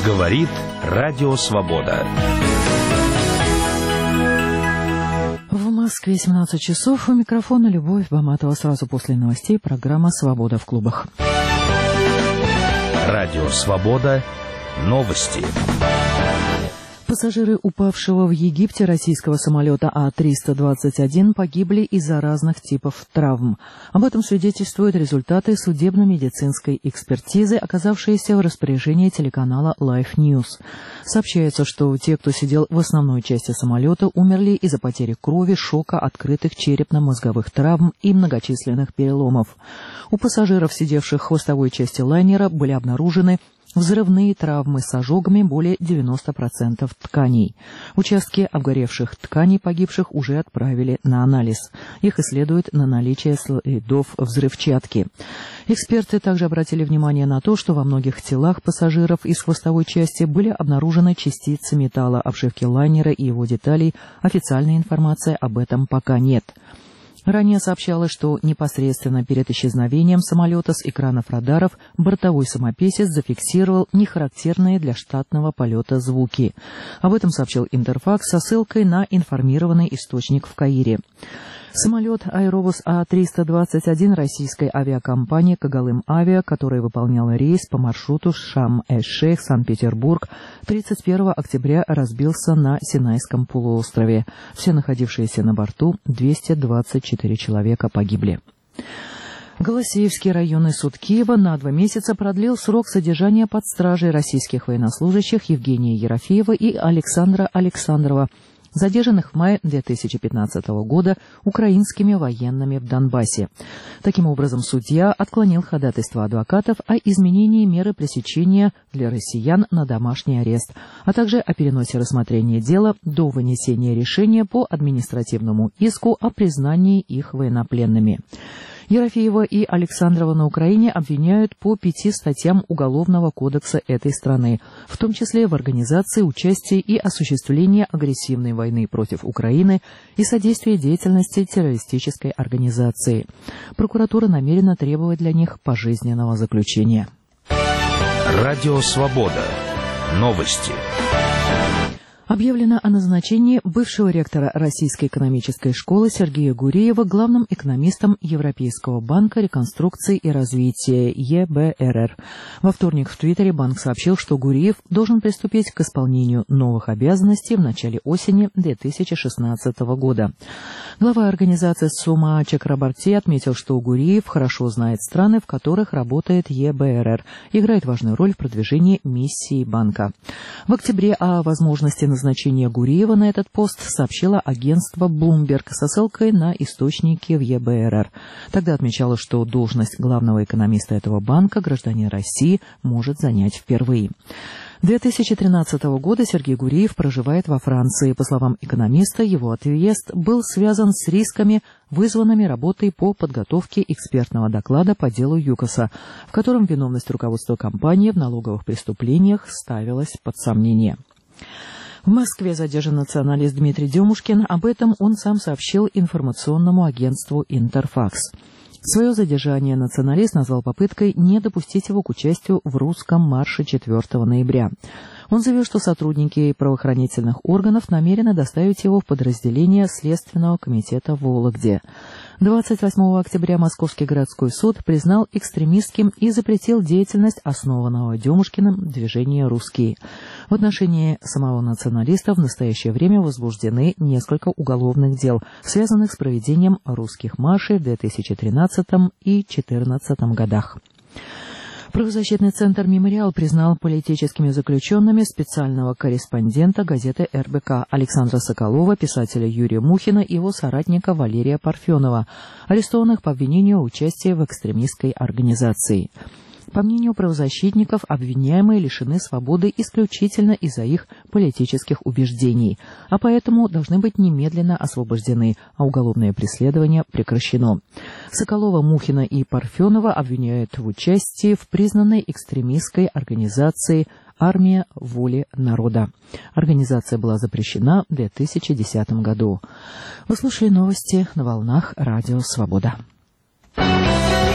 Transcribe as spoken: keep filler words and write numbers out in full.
Говорит Радио Свобода. В Москве семнадцать часов. У микрофона Любовь Баматова. Сразу после новостей программа «Свобода в клубах». Радио Свобода. Новости. Пассажиры упавшего в Египте российского самолета А триста двадцать один погибли из-за разных типов травм. Об этом свидетельствуют результаты судебно-медицинской экспертизы, оказавшиеся в распоряжении телеканала Life News. Сообщается, что те, кто сидел в основной части самолета, умерли из-за потери крови, шока, открытых черепно-мозговых травм и многочисленных переломов. У пассажиров, сидевших в хвостовой части лайнера, были обнаружены взрывные травмы с ожогами более девяноста процентов тканей. Участки обгоревших тканей погибших уже отправили на анализ. Их исследуют на наличие следов взрывчатки. Эксперты также обратили внимание на то, что во многих телах пассажиров из хвостовой части были обнаружены частицы металла обшивки лайнера и его деталей. Официальной информации об этом пока нет. Ранее сообщалось, что непосредственно перед исчезновением самолета с экранов радаров бортовой самописец зафиксировал нехарактерные для штатного полета звуки. Об этом сообщил Интерфакс со ссылкой на информированный источник в Каире. Самолет Аэробус А триста двадцать один российской авиакомпании «Когалым Авиа», который выполнял рейс по маршруту Шарм-эль-Шейх, Санкт-Петербург, тридцать первого октября разбился на Синайском полуострове. Все находившиеся на борту, двести двадцать четыре человека, погибли. Голосеевский районный суд Киева на два месяца продлил срок содержания под стражей российских военнослужащих Евгения Ерофеева и Александра Александрова, задержанных в мае две тысячи пятнадцатого года украинскими военными в Донбассе. Таким образом, судья отклонил ходатайство адвокатов о изменении меры пресечения для россиян на домашний арест, а также о переносе рассмотрения дела до вынесения решения по административному иску о признании их военнопленными. Ерофеева и Александрова на Украине обвиняют по пяти статьям Уголовного кодекса этой страны, в том числе в организации, участии и осуществлении агрессивной войны против Украины и содействии деятельности террористической организации. Прокуратура намерена требовать для них пожизненного заключения. Радио Свобода. Новости. Объявлено о назначении бывшего ректора Российской экономической школы Сергея Гуреева главным экономистом Европейского банка реконструкции и развития Е Б Р Р. Во вторник в Твиттере банк сообщил, что Гуреев должен приступить к исполнению новых обязанностей в начале осени две тысячи шестнадцатого года. Глава организации Сума Чакрабарти отметил, что Гуреев хорошо знает страны, в которых работает Е Б Р Р, играет важную роль в продвижении миссии банка. В октябре о возможности назначения Назначение Гуреева на этот пост сообщило агентство Bloomberg со ссылкой на источники в Е Б Р Р. Тогда отмечалось, что должность главного экономиста этого банка гражданин России может занять впервые. две тысячи тринадцатого года Сергей Гуреев проживает во Франции. По словам экономиста, его отъезд был связан с рисками, вызванными работой по подготовке экспертного доклада по делу ЮКОСа, в котором виновность руководства компании в налоговых преступлениях ставилась под сомнение. В Москве задержан националист Дмитрий Демушкин. Об этом он сам сообщил информационному агентству «Интерфакс». Свое задержание националист назвал попыткой не допустить его к участию в русском марше четвёртого ноября. Он заявил, что сотрудники правоохранительных органов намерены доставить его в подразделение Следственного комитета в Вологде. двадцать восьмого октября Московский городской суд признал экстремистским и запретил деятельность основанного Демушкиным движения «Русские». В отношении самого националиста в настоящее время возбуждены несколько уголовных дел, связанных с проведением русских маршей в две тысячи тринадцатом и две тысячи четырнадцатом годах. Правозащитный центр «Мемориал» признал политическими заключенными специального корреспондента газеты Эр Бэ Ка Александра Соколова, писателя Юрия Мухина и его соратника Валерия Парфенова, арестованных по обвинению в участии в экстремистской организации. По мнению правозащитников, обвиняемые лишены свободы исключительно из-за их политических убеждений, а поэтому должны быть немедленно освобождены, а уголовное преследование прекращено. Соколова, Мухина и Парфенова обвиняют в участии в признанной экстремистской организации «Армия воли народа». Организация была запрещена в две тысячи десятом году. Вы слушали новости на волнах Радио Свобода.